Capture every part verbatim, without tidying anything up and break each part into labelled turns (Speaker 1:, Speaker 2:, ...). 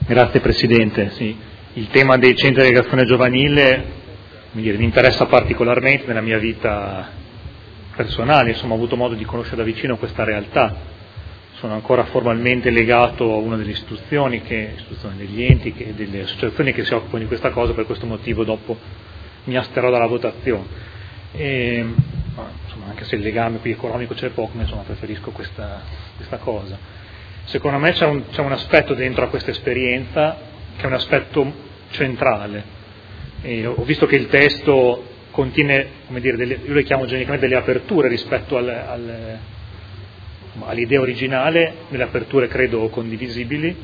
Speaker 1: Grazie Presidente. Sì, il tema dei centri di aggregazione giovanile mi, dire, mi interessa particolarmente nella mia vita personale, insomma ho avuto modo di conoscere da vicino questa realtà, sono ancora formalmente legato a una delle istituzioni, che, istituzioni degli enti, che, delle associazioni che si occupano di questa cosa, per questo motivo dopo mi asterrò dalla votazione. E, insomma, anche se il legame qui economico c'è poco, ma insomma preferisco questa, questa cosa. Secondo me c'è un, c'è un aspetto dentro a questa esperienza che è un aspetto centrale. E ho visto che il testo contiene, come dire, delle, io le chiamo genericamente delle aperture rispetto al, al, all'idea originale, delle aperture credo condivisibili.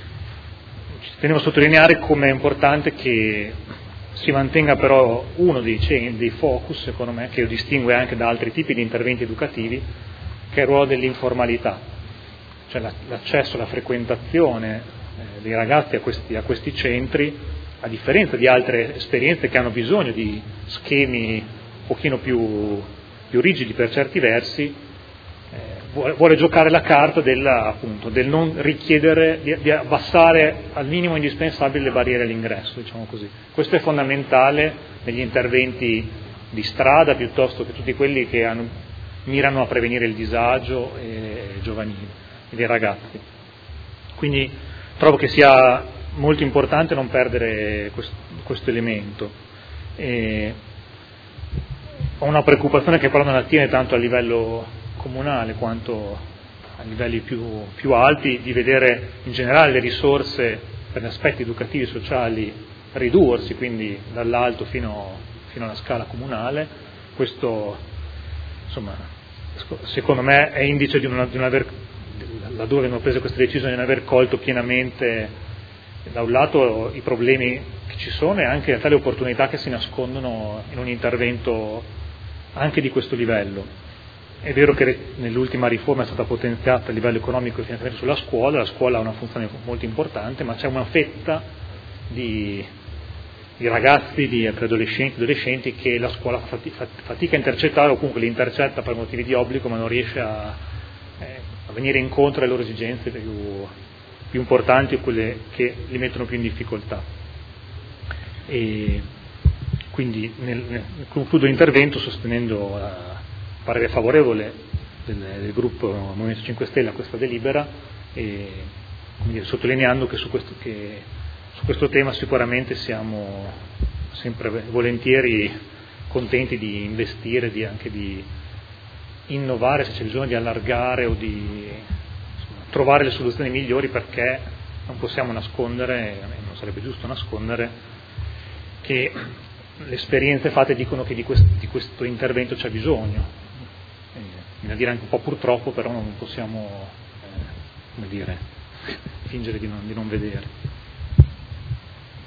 Speaker 1: Ci tenevo a sottolineare come è importante che si mantenga però uno dei, dei focus, secondo me, che lo distingue anche da altri tipi di interventi educativi, che è il ruolo dell'informalità. Cioè l'accesso, la frequentazione eh, dei ragazzi a questi, a questi centri, a differenza di altre esperienze che hanno bisogno di schemi un pochino più, più rigidi per certi versi, eh, vuole, vuole giocare la carta della, appunto, del non richiedere, di, di abbassare al minimo indispensabile le barriere all'ingresso, diciamo così. Questo è fondamentale negli interventi di strada piuttosto che tutti quelli che hanno, mirano a prevenire il disagio eh, giovanile dei ragazzi. Quindi trovo che sia molto importante non perdere questo, questo elemento. E ho una preoccupazione che però non attiene tanto a livello comunale quanto a livelli più, più alti, di vedere in generale le risorse per gli aspetti educativi e sociali ridursi, quindi dall'alto fino, fino alla scala comunale. Questo, insomma, secondo me è indice di non, di non aver, laddove abbiamo preso questa decisione, di non aver colto pienamente da un lato i problemi che ci sono e anche in realtà le opportunità che si nascondono in un intervento anche di questo livello. È vero che nell'ultima riforma è stata potenziata a livello economico il finanziamento sulla scuola, la scuola ha una funzione molto importante, ma c'è una fetta di, di ragazzi, di adolescenti, adolescenti che la scuola fatica a intercettare o comunque li intercetta per motivi di obbligo, ma non riesce a, eh, a venire incontro alle loro esigenze più, più importanti o quelle che li mettono più in difficoltà. E quindi nel, nel, concludo l'intervento sostenendo la parere favorevole del, del gruppo Movimento cinque Stelle a questa delibera e come dire, sottolineando che su, questo, che su questo tema sicuramente siamo sempre volentieri contenti di investire, di anche di innovare se c'è bisogno di allargare o di insomma, trovare le soluzioni migliori, perché non possiamo nascondere, non sarebbe giusto nascondere, che le esperienze fatte dicono che di questo, di questo intervento c'è bisogno. Bisogna dire anche un po' purtroppo, però non possiamo eh, come dire, fingere di non, di non vedere.